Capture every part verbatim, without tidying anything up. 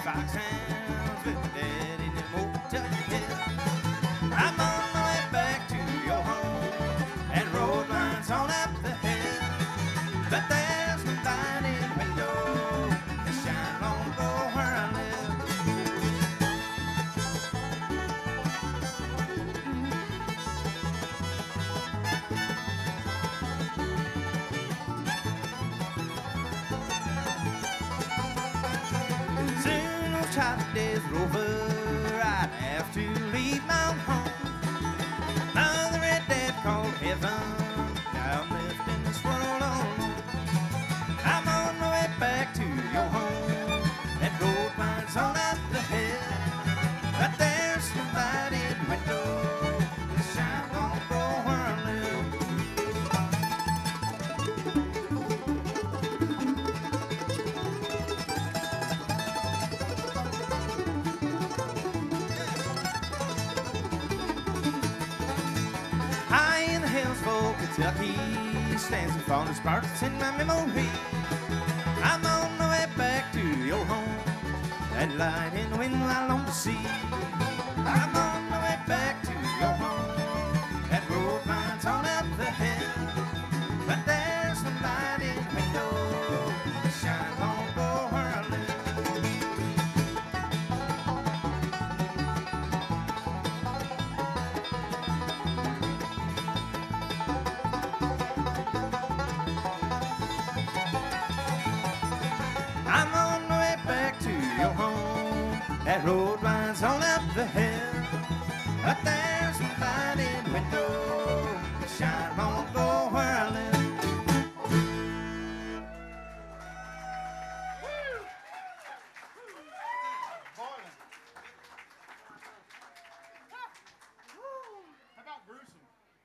Foxhounds with my dad in the motel. I'm on my way back to your home, and road lines on up the hill. But there's no light in the window that shine long ago where I live. Soon those child days are over, I'd have to leave my own home. Another red dead called heaven, now I'm left in this world alone. I'm on my way back to your home, that road winds on up the hill. But there's no light in the window, the shine won't go where I live. High in the hills for Kentucky stands the fondest part that's in my memory. I'm on my way back to your home, that light in the window I long to see. I'm on my way back to your home, that road winds on up the hill. But there's no light in the window, the shine won't go where I live. I'm on my way back to your home, that road winds on up the hill. But there's no light in the window, the shine won't go where I live. How about gruesome?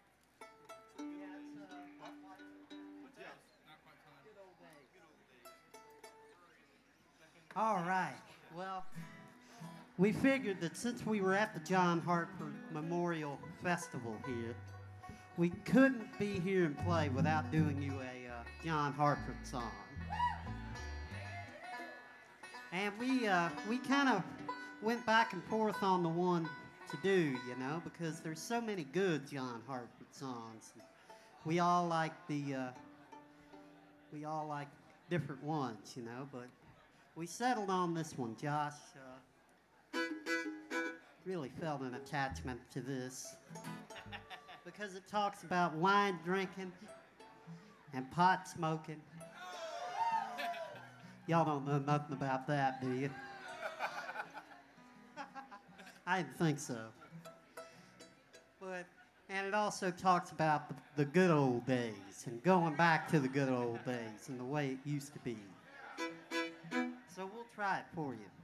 All right. Well, we figured that since we were at the John Hartford Memorial Festival here, we couldn't be here and play without doing you a uh, John Hartford song. And we uh, we kind of went back and forth on the one to do, you know, because there's so many good John Hartford songs. We all like the uh, we all like different ones, you know, but we settled on this one. Josh uh, really felt an attachment to this because it talks about wine drinking and pot smoking. Y'all don't know nothing about that, do you? I didn't think so. But, and it also talks about the, the good old days and going back to the good old days and the way it used to be. So we'll try it for you.